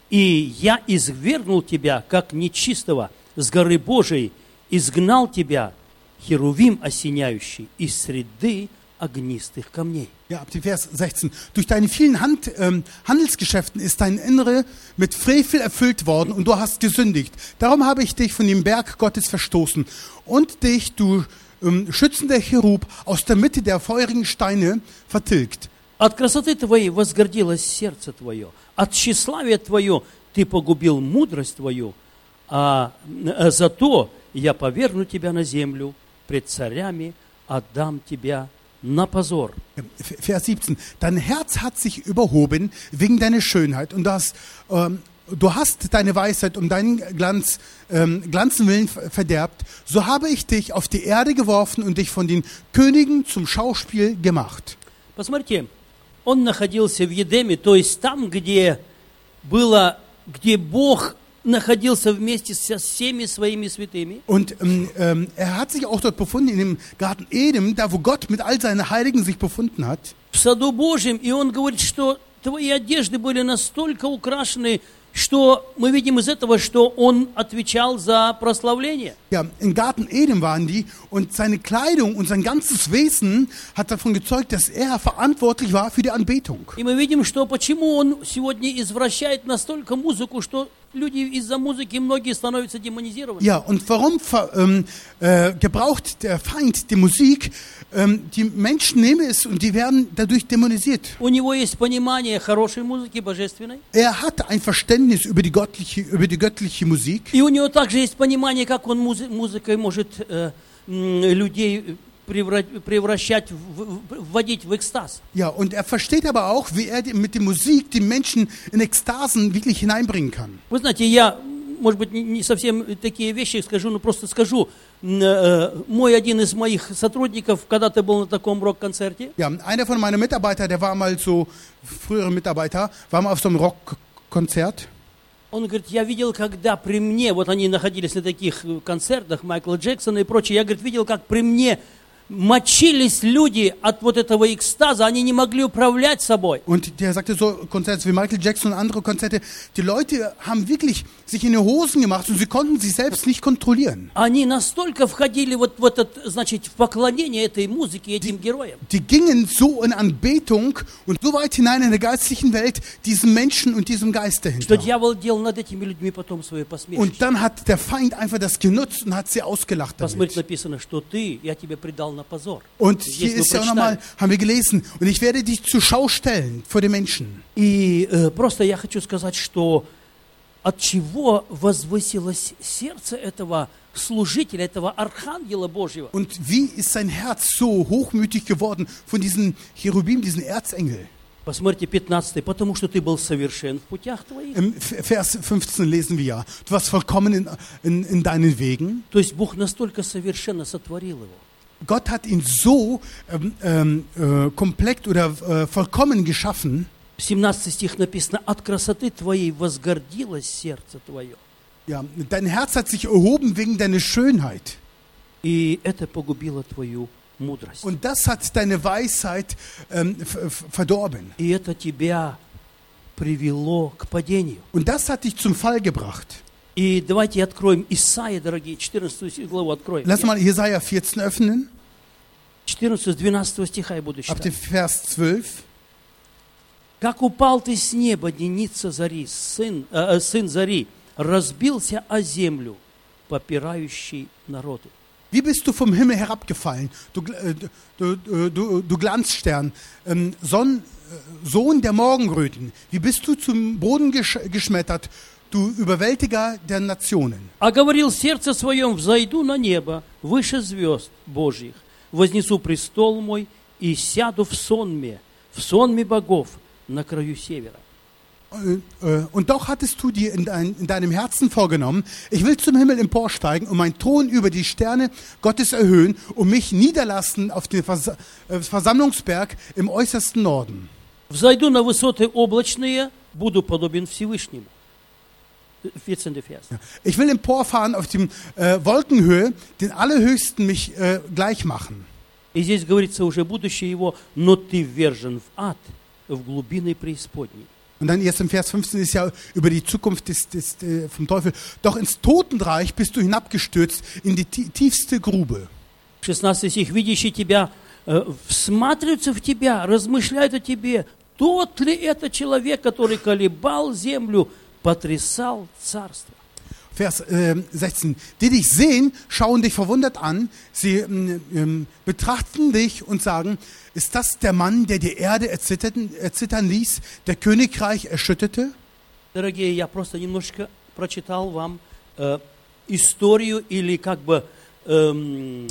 и я извергнул тебя, как нечистого, с горы Божией, изгнал тебя, херувим осеняющий, из среды огнистых камней. Ja, ab dem Vers sechzehn. Durch deine vielen Hand, ähm, Handelsgeschäften ist dein Innere mit Frevel erfüllt worden und du hast gesündigt. Darum habe ich dich von dem Berg Gottes verstoßen und dich, du ähm, schützender Cherub, aus der Mitte der feurigen Steine vertilgt. От красоты твоей возгордилось сердце твое, от тщеславия твое ты погубил мудрость твою, а, а зато я повергну тебя на землю, пред царями отдам тебя на позор. Vers siebzehn. Dein Herz hat sich überhoben wegen deiner Schönheit und das, ähm, du hast deine Weisheit um deinen Glanz, ähm, Glanzen willen verderbt. So habe ich dich auf die Erde geworfen und dich von den Königen zum Schauspiel gemacht. Посмотрите, он находился в Едеме, то есть там, где было, где Бог находился вместе со всеми своими святыми. Und ähm, ähm, er hat sich auch dort befunden, in dem Garten Eden, da wo Gott mit all seinen Heiligen sich befunden hat. В саду Божьем, и он говорит, что твои одежды были настолько украшены, что мы видим из этого, что он отвечал за прославление. Ja, im Garten Eden waren die und seine Kleidung und sein ganzes Wesen hat davon gezeugt, dass er verantwortlich war für die Anbetung. И мы видим, что почему он сегодня извращает настолько музыку, что люди из-за музыки многие становятся демонизированы. Ja, und warum ver, ähm, äh, gebraucht der Feind die Musik? Ähm, die Menschen nehmen es und die werden dadurch dämonisiert. У него есть понимание хорошей музыки, божественной. Er hat ein Verständnis über die göttliche, über die göttliche Musik. И у него также есть понимание, как он музи- музыкой может äh, людей превращать, вводить в экстаз. Ja, und er versteht aber auch, wie er mit der Musik die Menschen in Ekstasen wirklich hineinbringen kann. Вы знаете, я, может быть, не совсем такие вещи скажу, но просто скажу. Мой один из моих сотрудников когда-то был на таком рок-концерте. Ja, einer von meinen Mitarbeitern, der war mal so, frühere Mitarbeiter, war mal auf so einem Rockkonzert. Он говорит, я видел, когда при мне, вот они находились на таких концертах, Майкла Джексона и прочее, я, говорит, видел, как при мне мочились люди от вот этого экстаза, они не могли управлять собой. Und der sagte so, Konzerte wie Michael Jackson und andere Konzerte, die Leute haben wirklich sich in die Hosen gemacht und sie konnten sich selbst nicht kontrollieren. Они настолько входили вот в этот, значит, в поклонение этой музыке, этим героям. Die gingen so in Anbetung und so weit hinein in der geistlichen Welt, diesem Menschen und diesem Geist dahinter. Что дьявол делал над этими людьми потом свое посмешище. Und dann hat der Feind einfach das genutzt und hat sie ausgelacht damit. Посмотрите, написано, что ты, я тебе предал на позор. Und hier ist ja auch nochmal, haben wir gelesen, und ich werde dich zur Schau stellen vor den Menschen. И э, просто я хочу сказать, что от чего возвысилось сердце этого служителя, этого архангела Божьего. Und wie ist sein Herz so hochmütig geworden von diesen Cherubim, diesen Erzengel? Посмотрите, пятнадцатый. Потому что ты был совершен в путях твоих. Im Vers fünfzehn lesen wir ja, du warst vollkommen in, in, in deinen Wegen. То есть Бог настолько совершенно сотворил его. Gott hat ihn so ähm, ähm, äh, komplett oder äh, vollkommen geschaffen. семнадцатый стих написано, от красоты твоей возгордилось сердце твое. Ja, dein Herz hat sich erhoben wegen deiner Schönheit. И это погубило твою мудрость. Und das hat deine Weisheit ähm, verdorben. И это тебя привело к падению. Und das hat dich zum Fall gebracht. И давайте откроем Исайя, дорогие, четырнадцатую главу откроем. Lass mal Jesaja vierzehn öffnen. четырнадцатого-двенадцатого стиха я буду ab dem читать. Vers zwölf. «Как упал ты с неба, деница зари, сын, э, сын зари, разбился о землю, попирающий народы». Wie bist du vom Himmel herabgefallen, du, äh, du, du, du, du Glanzstern, ähm, Sonn, äh, Sohn der Morgenröten? Wie bist du zum Boden gesch geschmettert, du Überwältiger der Nationen? «А говорил в сердце своем, взойду на небо, выше звезд Божьих, вознесу престол мой и сяду в сонме, в сонме богов на краю севера». Und doch hattest du dir in, dein, in deinem Herzen vorgenommen, ich will zum Himmel emporsteigen und meinen Thron über die Sterne Gottes erhöhen und mich niederlassen auf den Vers äh, Versammlungsberg im äußersten Norden. «Взойду на высоты облачные, буду подобен Всевышнему». vierzehnter Vers. Ich will emporfahren auf dem äh, Wolkenhöhe, den Allerhöchsten mich äh, gleich machen. И здесь говорится уже будущее его, но ты ввержен в ад, в глубины преисподней. Und dann erst im Vers fünfzehn ist ja über die Zukunft des, des, des, vom Teufel. Doch ins Totenreich bist du hinabgestürzt, in die tiefste Grube. шестнадцатый стих. «Видящий тебя, э, всматривается в тебя, размышляет о тебе. Тот ли это человек, который колебал землю, потрясал царство?» Vers äh, sechzehn. Die dich sehen, schauen dich verwundert an. Sie ähm, betrachten dich und sagen, ist das der Mann, der die Erde erzittern, erzittern ließ, der Königreich erschütterte? Дорогие, я просто немножечко прочитал вам э, историю или как бы, эм,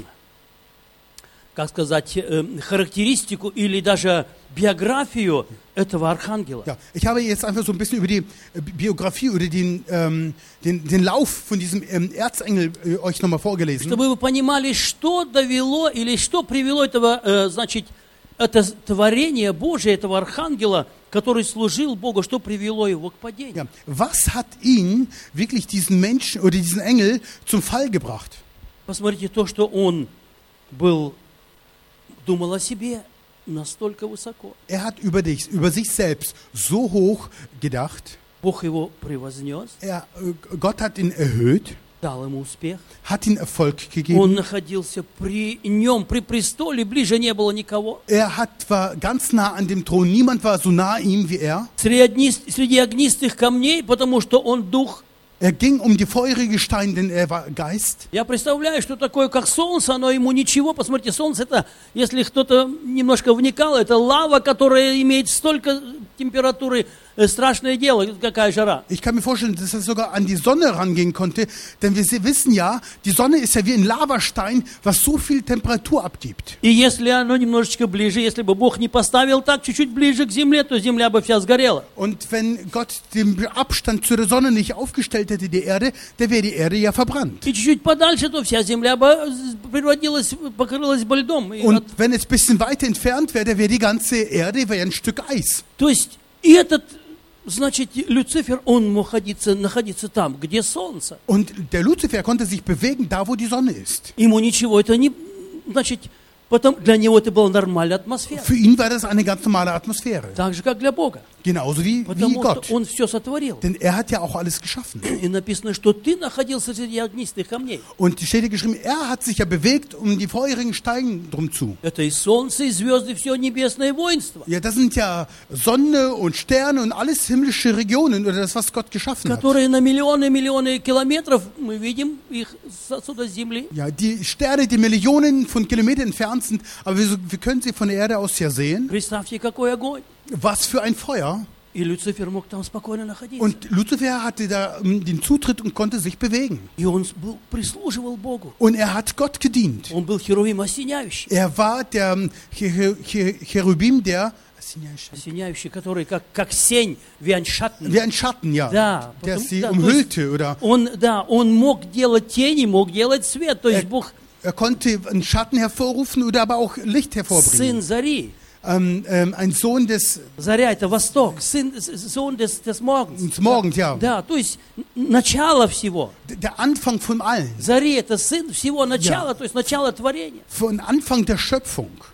как сказать, э, характеристику или даже биографию этого архангела. Ja, ich habe jetzt einfach so ein bisschen über die äh, Biografie oder den, ähm, den, den Lauf von diesem ähm, Erzengel äh, euch nochmal vorgelesen. Чтобы вы понимали, что довело или что привело этого, э, значит, это творение Божие, этого архангела, который служил Богу, что привело его к падению. Ja, was hat ihn wirklich diesen Menschen oder diesen Engel zum Fall gebracht? Посмотрите, то, что он был, думал о себе настолько высоко. Er hat über dich, über sich selbst so hoch gedacht. Бог его превознес, Er, äh, Gott hat ihn erhöht, дал ему успех. hat ihn Erfolg Он gegeben. находился при нем, при престоле, ближе не было никого. Er hat, war ganz nah an dem Thron. Niemand war so nah ihm wie er. Среди, огнист- среди огнистых камней, потому что он дух. Er ging um die feurige Steine, denn er war Geist. Я представляю, что такое, как солнце, оно ему ничего. Посмотрите, солнце это, если кто-то немножко вникал, это лава, которая имеет столько температуры, äh, страшное дело, какая жара. Ich kann mir vorstellen, dass er sogar an die Sonne rangehen konnte, denn wir wissen ja, die Sonne ist ja wie ein Lavastein, was so viel Temperatur abgibt. И если оно немножечко ближе, если бы Бог не поставил так чуть-чуть ближе к земле, то земля бы вся сгорела. Und wenn Gott den Abstand zu der Sonne nicht aufgestellt hätte, die Erde, dann wäre die Erde ja verbrannt. И чуть-чуть подальше, то вся земля бы превратилась, покрылась бы льдом. И Und вот, wenn es ein bisschen weiter entfernt wäre, dann wäre die ganze Erde wäre ein Stück Eis. то есть и этот, значит, Люцифер, он мог находиться, находиться там, где солнце. Und der Luzifer konnte sich bewegen, da wo die Sonne ist. Ему ничего это не, значит, потом для него это была нормальная атмосфера. Für ihn war das eine ganz normale Atmosphäre. Так же, как для Бога. Genauso wie, wie Потому Gott. что он все сотворил. Denn er hat ja auch alles geschaffen. И написано, что ты находился среди огнистых камней. Und die steht geschrieben, er hat sich ja bewegt um die feurigen Steine drum zu. Это и солнце, и звезды, все небесное воинство, Ja, das sind ja Sonne und Sterne und alles himmlische Regionen oder das, was Gott geschaffen hat. которые на миллионы и миллионы километров, мы видим их с- отсюда с земли. Ja, die Sterne, die Millionen von Kilometern entfernt sind, aber wir, wir können sie von der Erde aus ja sehen. Представьте, какой огонь. Was für ein Feuer. И Люцифер мог там спокойно находиться. Und Luzifer hatte da ähm, den Zutritt und konnte sich bewegen. И он был, прислуживал Богу. Und er hat Gott gedient. Он был херувим осеняющий. Er war der ähm, Cher- Cher- Cherubim, der Осеняющий, который как, как сень, wie ein Schatten. wie ein Schatten, ja, Да, der потому- sie да, то есть umhüllte. Oder он, да, он мог делать тени, мог делать свет. То есть Э, Бог, er konnte einen Schatten hervorrufen oder aber auch Licht hervorbringen. сын Зари. Ähm, ähm, ein Sohn des, Заря это восток, сын, с- сон des, des Morgens. des Morgens, ja. Да, то есть н- начало всего. Der Anfang von allen. Зари это сын всего начала, Ja. то есть начало творения. Von Anfang der Schöpfung.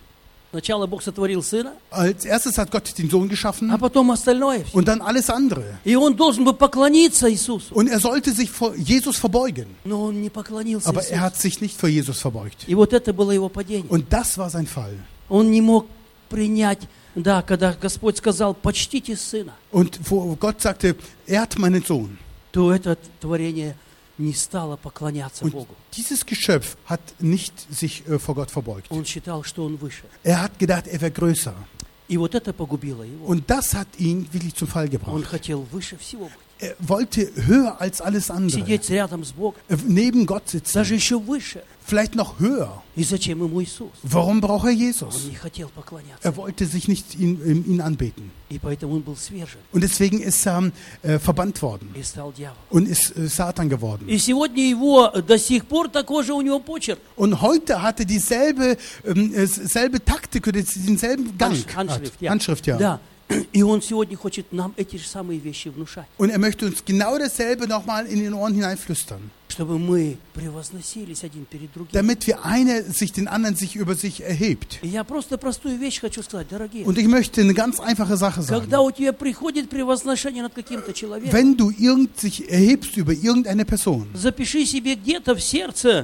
Сначала Бог сотворил Сына, Als erstes hat Gott den Sohn geschaffen а потом остальное все. und dann alles andere. И он должен был поклониться Иисусу. Und er sollte sich vor Jesus verbeugen. Но он не поклонился Aber er Иисусу. hat sich nicht vor Jesus verbeugt. И вот это было его падение. Und das war sein Fall. Он не мог принять, да, когда Господь сказал, почтите Сына, Und wo Gott sagte, ehrt meinen Sohn. то это творение не стало поклоняться Und Богу. dieses Geschöpf hat nicht sich äh, vor Gott verbeugt. Он считал, что он выше. Er hat gedacht, er wäre größer. И вот это погубило его. Und das hat ihn wirklich zum Fall Он gebracht. хотел выше всего быть. Er wollte höher als alles andere. Сидеть рядом с Богом. Äh, Neben Gott sitzen. Даже еще выше. Vielleicht noch höher. И зачем ему Иисус? Warum braucht er Он Jesus? не хотел поклоняться. Er wollte sich nicht ihn, ihn ihn anbeten. И поэтому он был свержен Und deswegen ist er äh, verbannt worden и стал дьяволом. und ist äh, Satan geworden. И сегодня его до сих пор такой же у него почерк. Und heute hat er dieselbe ähm, äh, selbe Taktik oder denselben Gang. Handsch- Handschrift, hat. ja. Handschrift, ja. Да. И он сегодня хочет нам эти же самые вещи внушать. Und er möchte uns genau dasselbe nochmal in den Ohren hineinflüstern. Чтобы мы превозносились один перед другим. Damit wir einer sich den anderen sich über sich erhebt. И я просто простую вещь хочу сказать, дорогие. Und ich möchte eine ganz einfache Sache sagen. Когда у тебя приходит превозношение над каким-то человеком, Wenn du irgend sich erhebst über irgendeine Person запиши себе где-то в сердце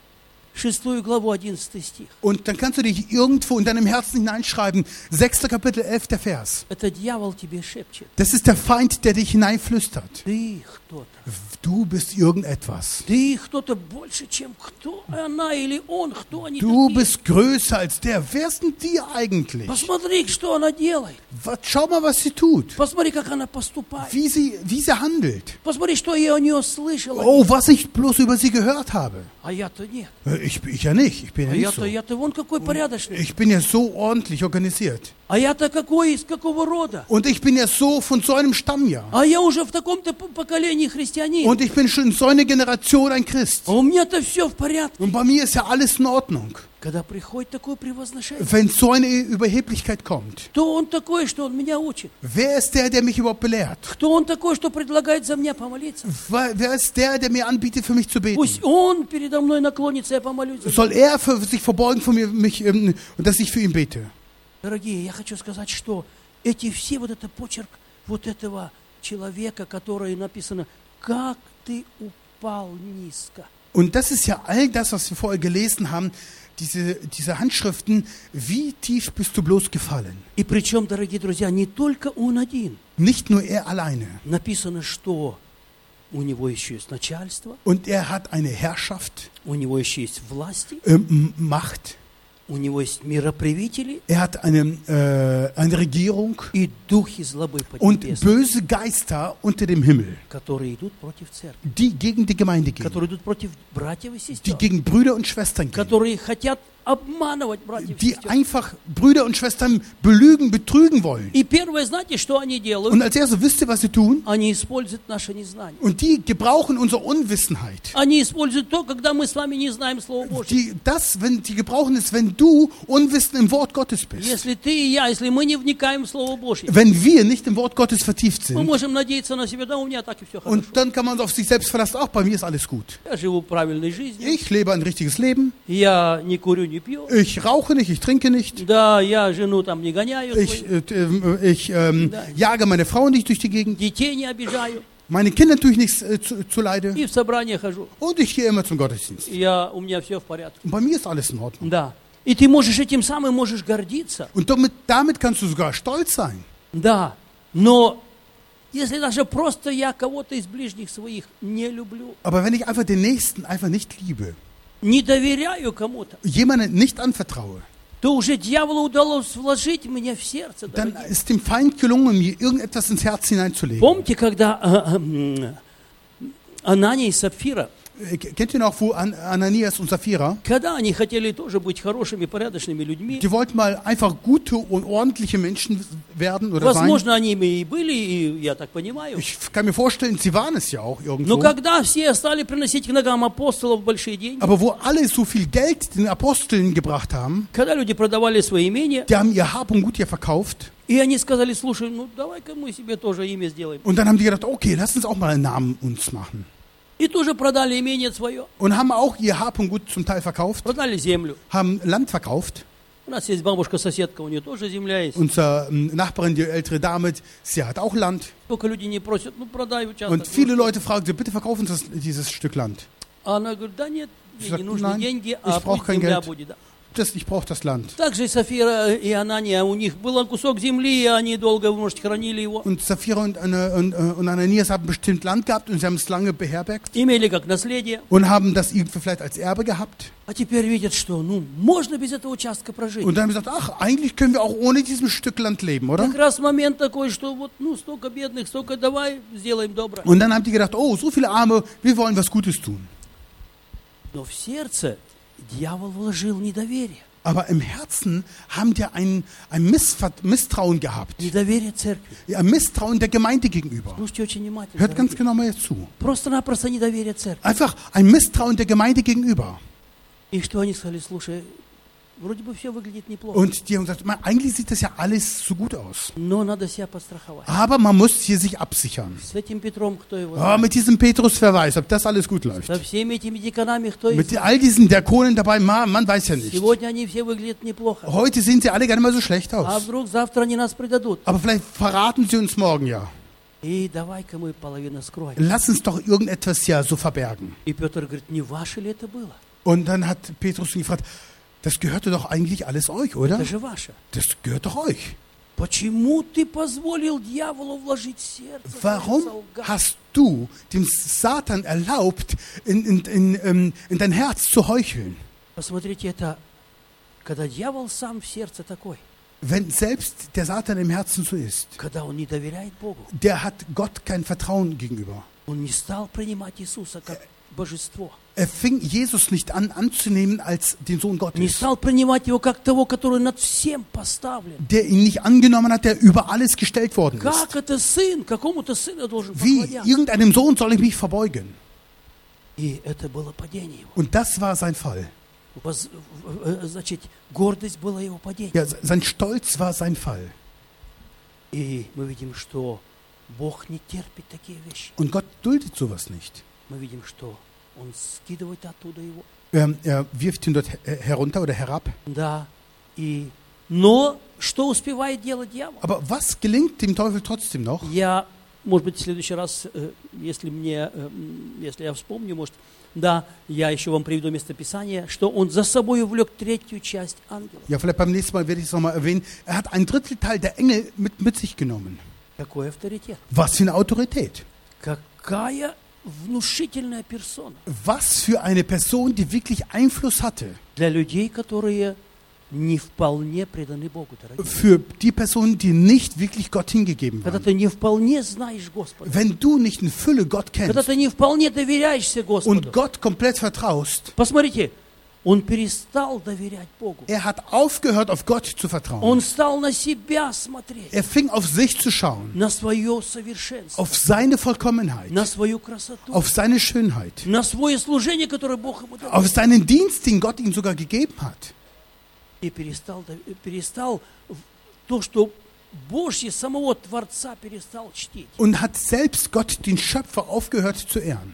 шестую главу, одиннадцатый стих. und dann kannst du dich irgendwo in deinem Herzen hineinschreiben, sechster Kapitel, elfter Vers. Это дьявол тебе шепчет. Das ist der Feind, der dich hineinflüstert. Ты кто-то. Du bist irgendetwas. Ты кто-то больше, чем кто она или он, кто они Du такие. bist größer als der. Wer sind die eigentlich? Посмотри, что она делает. Was, schau mal, was sie tut. Посмотри, как она поступает. Wie sie, wie sie handelt. Посмотри, что я о нее слышала. Oh, was ich bloß über sie gehört habe. А я-то нет. Ich, ich ja nicht. Ich bin А ja nicht я-то, so. я-то вон какой порядочный. Ich bin ja so ordentlich organisiert. А я-то какой, из какого рода. Und ich bin ja so von so einem Stamm, ja. А я уже в таком-то п- поколении христианин. Und ich bin schon so eine Generation ein Christ. А у меня-то все в порядке. Und bei mir ist ja alles in Ordnung. Когда приходит такое превозношение, Wenn so eine Überheblichkeit kommt, кто он такой, что он меня учит? wer ist der, der mich überhaupt belehrt? Кто он такой, что предлагает за меня помолиться? Wer wer ist der, der mir anbietet, für mich zu beten? Пусть он передо мной наклонится, я помолюсь за него. Soll er für sich verbeugen von mir, mich, ähm, und dass ich für ihn bete? Дорогие, я хочу сказать, что эти все, вот это почерк вот этого человека, который написано, как ты упал низко. Und das ist ja all das, was wir vorher gelesen haben, diese, diese Handschriften, wie tief bist du bloß gefallen? И причем, дорогие друзья, не только он один. Nicht nur er alleine. Написано, что у него еще есть начальство, Und er hat eine Herrschaft, у него еще есть власти, ähm, Macht, у него есть мироправители er hat eine, äh, eine Regierung и духи злобы und поднебесной, böse Geister unter dem Himmel, которые идут против церкви, die gegen die Gemeinde gehen, которые идут против братьев и die сестер, gegen Brüder und Schwestern gehen, которые хотят обманывать братьев и die сестер. einfach Brüder und Schwestern belügen, betrügen wollen. И первое, знаете, что они делают? Und als erstes, wisst ihr, was sie tun? Они используют наше незнание. Und die gebrauchen unsere Unwissenheit. Они используют то, когда мы с вами не знаем Слово Божье. Die, das, wenn, die gebrauchen es, wenn du unwissend im Wort Gottes bist. Если ты и я, если мы не вникаем в Слово Божье, Wenn wir nicht im Wort Gottes vertieft мы sind. можем надеяться на себя, да, у меня так и все хорошо. Und dann kann man auf sich selbst verlassen, auch bei mir ist alles gut. Я живу правильной жизнью, Ich lebe ein richtiges Leben. я не курю, не пью, Ich rauche nicht, ich trinke nicht. да, я жену там не гоняю, Ich, свою, äh, äh, ich ähm, jage meine Frau nicht durch die Gegend. детей не обижаю, Meine Kinder tue ich nichts äh, zu, zu Leide. и в собрание хожу. Und ich gehe immer zum Gottesdienst. И Я, у меня все в порядке. Und bei mir ist alles in Ordnung. Да. И ты можешь этим самым можешь гордиться. Und damit, damit kannst du sogar stolz sein. Да. Но если даже просто я кого-то из ближних своих не люблю, Aber wenn ich einfach den Nächsten einfach nicht liebe, не доверяю кому-то, jemanden nicht anvertraue, то уже дьяволу удалось вложить меня в сердце. dann дорогие. ist dem Feind gelungen, mir irgendetwas ins Herz hineinzulegen. Помните, когда э, э, Анания и Сапфира, Äh, Kennt ihr noch, wo An Ananias und Sapphira, когда они хотели тоже быть хорошими, порядочными людьми, die wollten mal einfach gute und ordentliche Menschen werden oder sein? возможно, они ими и были, и я так понимаю. Ich kann mir vorstellen, sie waren es ja auch Но irgendwo. когда все стали приносить к ногам апостолов большие деньги, Aber wo alle so viel Geld den Aposteln gebracht haben, когда люди продавали свои имения, die haben ihr Hab und Gut ja verkauft. и они сказали, слушай, ну давай-ка мы себе тоже имя сделаем. Und dann haben die gedacht, okay, lass uns auch mal einen Namen uns machen. И тоже продали имение свое, Und haben auch ihr Hab und Gut zum Teil verkauft, продали землю. haben Land verkauft. У нас есть бабушка-соседка, у нее тоже земля есть. Unsere ähm, Nachbarin, die ältere Dame, sie hat auch Land. Сколько людей не просят, ну продай участок. Und viele Leute fragen sie, bitte verkaufen Sie das, dieses Stück Land. А она говорит, да нет, мне Sagt, не нужны nein, деньги, ich а brauch пусть kein земля Geld. будет. Да. Das, ich brauche das Land. Также и Сафира и Анания, у них был кусок земли, и они долго, вы можете, хранили его. Und Sapphira und, Ana- und, äh, und Ananias haben bestimmt Land gehabt und sie haben es lange beherbergt Имели как наследие. und haben das irgendwie vielleicht als Erbe gehabt. А теперь видят, что ну можно без этого участка прожить. Und dann haben sie gesagt, ach, eigentlich können wir auch ohne diesem Stück Land leben, oder? Как раз момент такой, что вот ну столько бедных, столько давай сделаем добро. Und dann haben die gedacht, oh, so viele Arme, wir wollen was Gutes tun. Но в сердце дьявол вложил недоверие. Aber im Herzen haben die ein, ein Missver- Misstrauen gehabt. Недоверие церкви. Ja, ein Misstrauen der Gemeinde gegenüber. Слушайте очень внимательно. Hört ganz дорогие. genau mal jetzt zu. Просто-напросто недоверие церкви. Einfach ein Misstrauen der Gemeinde gegenüber. И что они сказали, слушай, вроде бы все выглядит неплохо, Und die haben gesagt, "Man, eigentlich sieht das ja alles so gut aus. но надо себя подстраховать. Aber man muss hier sich absichern. С этим Петром, кто его Oh, знает? mit diesem Petrus, wer weiß, ob das alles gut läuft. Со всеми этими деканами, кто их Mit знает? all diesen Diakonen dabei, man, man weiß ja nicht. Сегодня они все выглядят неплохо. Heute sehen sie alle gar nicht mal so schlecht А aus. вдруг завтра они нас предадут? Aber vielleicht verraten sie uns morgen ja. И давай-ка мы половину скроем. Lass uns doch irgendetwas ja so verbergen. И Петр говорит, не ваше ли это было? Und dann hat Petrus ihn gefragt, das gehörte doch eigentlich alles euch, oder? Это же ваше. Das gehört doch euch. Почему ты позволил дьяволу вложить в сердце? Warum солгать? hast du dem Satan erlaubt, in, in, in, in, in dein Herz zu heucheln? Посмотрите, это когда дьявол сам в сердце такой, Wenn selbst der Satan im Herzen so ist, когда он не доверяет Богу, der hat Gott kein Vertrauen gegenüber. он не стал принимать Иисуса как божество, Er fing Jesus nicht an anzunehmen als den Sohn не Gottes, стал принимать его как того, который над всем поставлен. der ihn nicht angenommen hat, der über alles gestellt worden ist. Как это сын, какому-то сыну должен Wie поклоняться? irgendeinem Sohn soll ich mich verbeugen. И это было падение его. Und das war sein Fall. Воз- э, Значит, гордость была его падение. Ja, sein Stolz war sein Fall. И мы видим, что Бог не терпит такие вещи. Und Gott duldet sowas nicht. Мы видим, что Он скидывает оттуда его. Er, er wirft ihn dort her- herunter oder herab. Да. И... Но что успевает делать дьявол? Aber was gelingt dem Teufel trotzdem noch? Я, может быть, в следующий раз, э, если мне, э, м, если я вспомню, может, да, я еще вам приведу местописание, что он за собой увлек третью часть ангелов. Ja, vielleicht beim nächsten Mal werde ich es nochmal erwähnen. Er hat ein Drittelteil der Engel mit, mit sich genommen. Какой авторитет? Was für eine Autorität. Какая внушительная персона Was für eine Person, die wirklich Einfluss hatte. для людей, которые не вполне преданы Богу, дорогие. Für die Personen, die nicht wirklich Gott hingegeben Когда waren. ты не вполне знаешь Господа, Wenn du nicht in Fülle Gott когда kennst ты не вполне доверяешься Господу. und Gott komplett vertraust, Посмотрите, он перестал доверять Богу. er hat aufgehört, auf Gott zu Он vertrauen. стал на себя смотреть, Er fing auf sich zu schauen, на свое совершенство, auf seine Vollkommenheit, на свою красоту, auf seine Schönheit, на свое служение, которое Бог ему дал. auf seinen Dienst, den Gott ihm sogar gegeben hat. И перестал, дов- перестал в- то, что Божье самого Творца перестал чтить. Und hat selbst Gott, den Schöpfer, aufgehört zu ehren.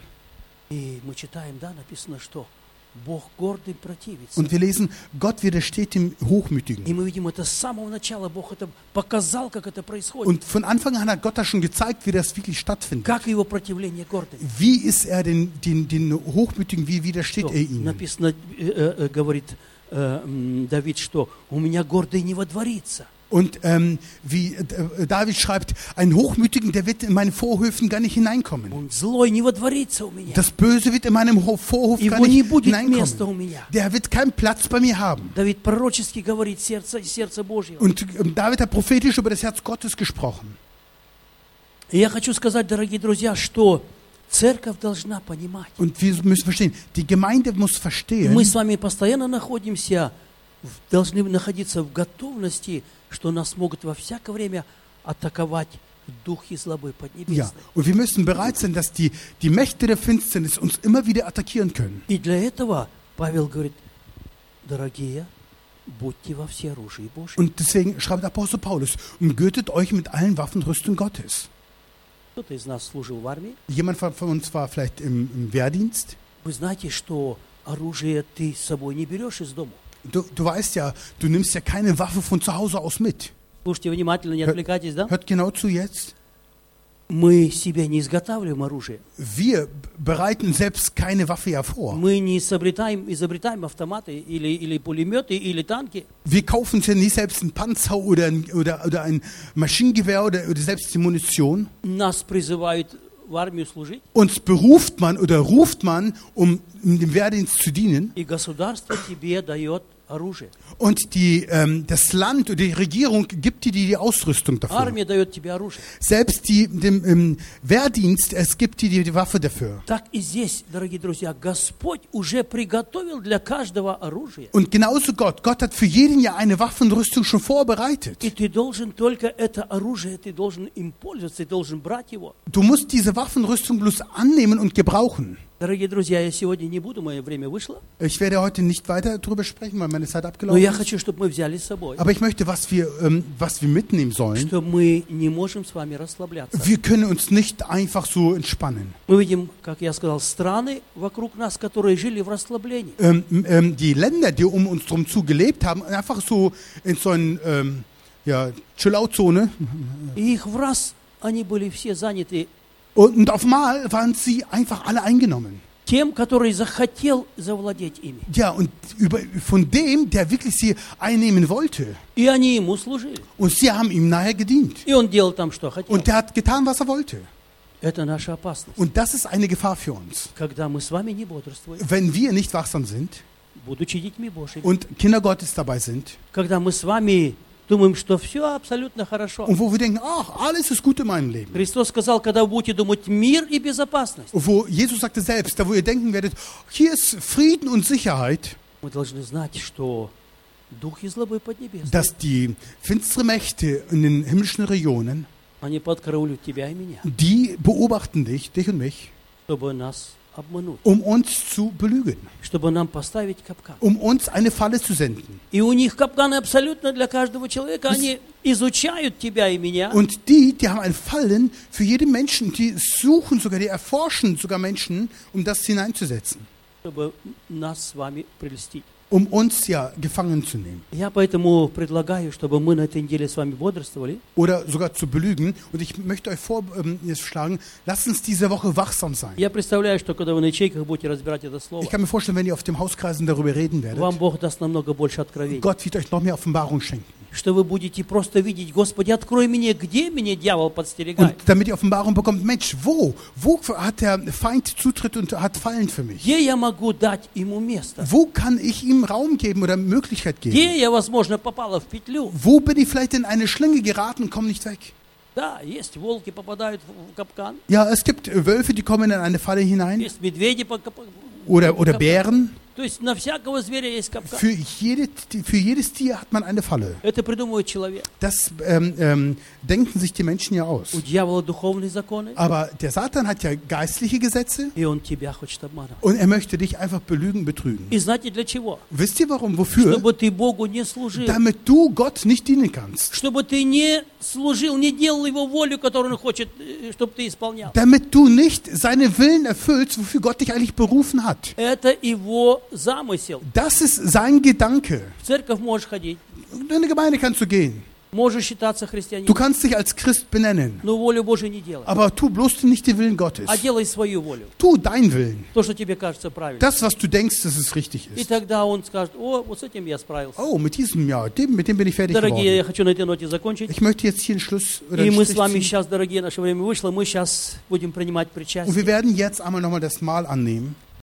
И мы читаем, да, написано, что Бог гордым противится. Und wir lesen, Gott widersteht dem И Hochmütigen. мы видим это с самого начала. Бог это показал, как это происходит. Und von Anfang an hat Gott das schon gezeigt, wie das wirklich stattfindet. Как его противление гордым. Wie ist er den, den, den Hochmütigen, wie widersteht Что er ihnen? написано, э, э, говорит э, м, Давид, что у меня гордый не водворится. Und ähm, wie äh, David schreibt, ein Hochmütigen, der wird in meine Vorhöfen gar nicht hineinkommen. Он злой не водворится у меня. Das Böse wird in meinem Ho- Vorhof gar Его не nicht будет места у hineinkommen. меня. Der wird keinen Platz bei mir haben. Давид пророчески говорит сердце, сердце Божьего. Und ähm, David hat prophetisch über das Herz Gottes gesprochen. И я хочу сказать, дорогие друзья, что церковь должна понимать. Und wir müssen verstehen, die Gemeinde muss verstehen, Мы с вами постоянно находимся, в- должны находиться в готовности, что нас могут во всякое время атаковать духи злобы ja, поднебесной. und wir müssen bereit sein, dass die, die Mächte der Finsternis uns immer wieder attackieren können. И для этого Павел говорит, дорогие, будьте во всеоружии Божьем. Und deswegen schreibt Apostel Paulus, umgürtet euch mit allen Waffenrüstung Gottes. Кто-то из нас служил в армии. Jemand von von uns war vielleicht im, im Wehrdienst. Вы знаете, что оружие ты с собой не берешь из дома. Du, du weißt ja, du nimmst ja keine Waffe von zu Hause aus mit. Слушайте внимательно, не отвлекайтесь, да? Hört genau zu jetzt. Мы себе не изготавливаем оружие. Wir bereiten selbst keine Waffe ja vor. Мы не изобретаем, изобретаем автоматы или, или пулеметы, или танки. Wir kaufen uns ja nie selbst einen Panzer oder ein, oder, oder ein Maschinengewehr oder, oder selbst die Munition. Нас призывают в армию служить, Uns beruft man oder ruft man, um im dem Wehrdienst zu dienen. и государство тебе дает оружие. Und die, ähm, das Land oder die Regierung gibt dir die, die Ausrüstung dafür. Армия дает тебе оружие. Selbst die, dem ähm, Wehrdienst, es gibt dir die, die Waffe dafür. Так и здесь, дорогие друзья, Господь уже приготовил для каждого оружие. Und genauso Gott. Gott hat für jeden ja eine Waffenrüstung schon vorbereitet. И ты должен только это оружие, ты должен им пользоваться, ты должен брать его. Du musst diese Waffenrüstung bloß annehmen und gebrauchen. Дорогие друзья, я сегодня не буду, мое время вышло, Ich werde heute nicht weiter darüber sprechen, weil meine Zeit но abgelaufen я ist. хочу, чтобы мы взяли с собой, Aber ich möchte, was wir, ähm, was wir mitnehmen sollen. что мы не можем с вами расслабляться. Wir können uns nicht einfach so entspannen. Мы видим, как я сказал, страны вокруг нас, которые жили в расслаблении. Ähm, ähm, die Länder, die um uns drum zu gelebt haben, einfach so in so einer ähm, ja, Chill-Out-Zone. И их в раз, они были все заняты Und, und auf einmal waren sie einfach alle eingenommen. тем, который захотел завладеть ими. Ja, und über, von dem, der wirklich sie einnehmen wollte. И они ему служили. Und sie haben ihm nachher gedient. И он делал там, что хотел. Und der hat getan, was er wollte. Это наша опасность. Und das ist eine Gefahr für uns. Когда мы с вами не бодрствуем, Wenn wir nicht wachsam sind будучи детьми Божьими. und Kinder Gottes dabei sind Когда мы с вами думаем, что все абсолютно хорошо. und wo wir denken, ach, alles ist gut in meinem Leben. Христос сказал, когда вы будете думать мир и безопасность, Und wo Jesus sagte selbst, da wo ihr denken werdet, hier ist Frieden und Sicherheit, мы должны знать, что Дух и злобы поднебесный, dass die finstere Mächte in den himmlischen Regionen, они подкараулят тебя и меня, die beobachten dich, dich und mich, чтобы нас обмануть, um uns zu belügen, чтобы нам поставить капкан. um uns eine Falle zu senden. И у них капканы абсолютно для каждого человека. Они изучают тебя и меня. Und die, die haben ein Fallen für jeden Menschen, die suchen sogar, die erforschen sogar Menschen, um das hineinzusetzen, Чтобы нас с вами прельстить. um uns ja gefangen zu nehmen Я поэтому предлагаю, чтобы мы на этой неделе с вами бодрствовали. oder sogar zu belügen. Und ich möchte euch vorschlagen, lasst uns diese Woche wachsam sein. Я представляю, что когда вы на ячейках будете разбирать это слово, Ich kann mir vorstellen, wenn ihr auf dem Hauskreisen darüber reden werdet, вам Бог даст намного больше откровений. Gott wird euch noch mehr Offenbarung schenken. Что вы будете просто видеть, Господи, открой мне, где меня дьявол Und подстерегает. damit ihr Offenbarung bekommt, Mensch, wo? Wo hat der Feind Zutritt und hat Fallen für mich? Где я могу дать ему место? Wo kann ich ihm Raum geben oder Möglichkeit geben? Где я, возможно, попала в петлю? Wo bin ich vielleicht in eine Schlinge geraten und komme nicht weg? Да, есть волки попадают в капкан, Ja, es gibt Wölfe, die kommen in eine Falle hinein есть медведи под капкан. oder, oder Bären. То есть на всякого зверя есть капкан. Für, jede, für jedes Tier hat man eine Falle. Это придумывает человек. Das ähm, ähm, denken sich die Menschen ja aus. У дьявола духовные законы, Aber der Satan hat ja geistliche Gesetze и он тебя хочет обманывать. und er möchte dich einfach belügen, betrügen. И знаете для чего? Wisst ihr warum? Wofür? Чтобы ты Богу не служил. Damit du Gott nicht dienen kannst. Чтобы ты не служил, не делал его волю, которую он хочет, э, чтобы ты исполнял. Damit du nicht seine Willen erfüllst, wofür Gott dich eigentlich berufen hat. Это его замысел. Das ist sein Gedanke. В церковь можешь ходить, In eine Gemeinde kannst du gehen. можешь считаться Du христианином, kannst dich als Christ benennen. но волю Божию не делай, Aber tu bloß nicht den Willen Gottes. а делай свою волю. Tu deinen Willen. То, что тебе кажется правильным. Das, was du denkst, dass es richtig И ist. тогда он скажет, о, вот с этим я справился. Oh, mit diesem, ja, dem, mit dem bin ich fertig Дорогие, я geworden. хочу на этой ноте закончить. Ich möchte jetzt hier einen Schluss oder И einen мы с Strich вами ziehen. сейчас, дорогие, наше время вышло, мы сейчас будем принимать Und причастие. wir werden jetzt einmal nochmal das Mahl annehmen.